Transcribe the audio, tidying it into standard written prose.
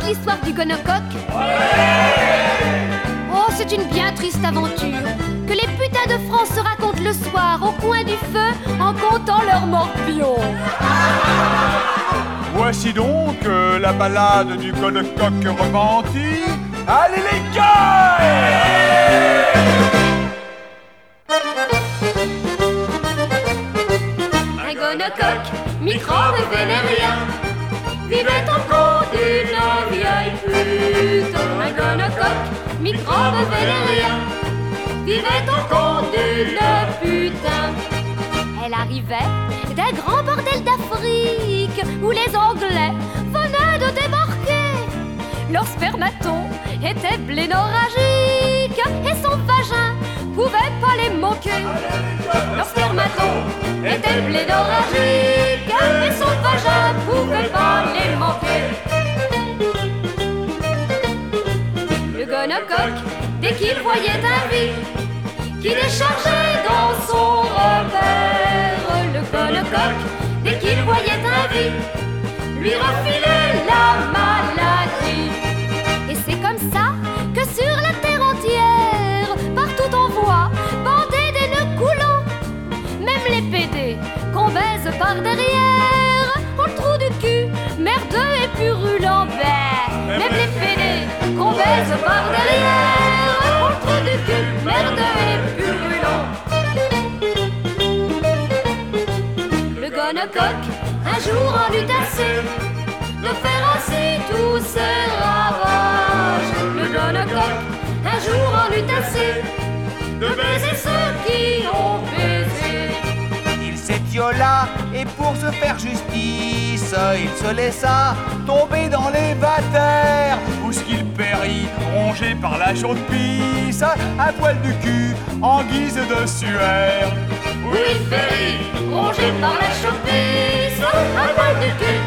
raconte l'histoire du gonocoque? Oh, c'est une bien triste aventure que les putains de France se racontent le soir au coin du feu en comptant leurs morpions. Voici donc la balade du gonocoque repenti. Allez les gars! Un gonocoque, microbe vénérien, vivait au cou d'une vieille pute. Un gonocoque, microbe vénérien, vivait au cou d'une putain. Elle arrivait d'un grand bordel d'Afrique où les Anglais venaient de débarquer. Leur spermaton était blénorragique et son vagin pouvait pas les manquer. Leur spermaton était blénorragique et son vagin pouvait pas les manquer. Le gonocoque, dès qu'il voyait un vie qui déchargeait dans son repère, le gonocoque, dès qu'il voyait un vie, lui refilait la maladie. Et c'est comme ça que sur la terre entière, partout on voit bander des nœuds coulants. Même les pédés qu'on baise par derrière ont le trou du cul, merdeux et purulent. Même les pédés qu'on baise par derrière ont le trou du cul, merdeux et purulent. Le gonocoque, un jour en eut assez de faire ainsi tous ses ravages. Le gonocoque, un jour en eut assez de baiser ceux qui ont baisé. Il s'étiola et pour se faire justice, il se laissa tomber dans les vatères, Où ce qu'il périt, rongé par la chaude pisse, un poil du cul en guise de suaire. Où il périt, rongé par la chopisse, un poil du cul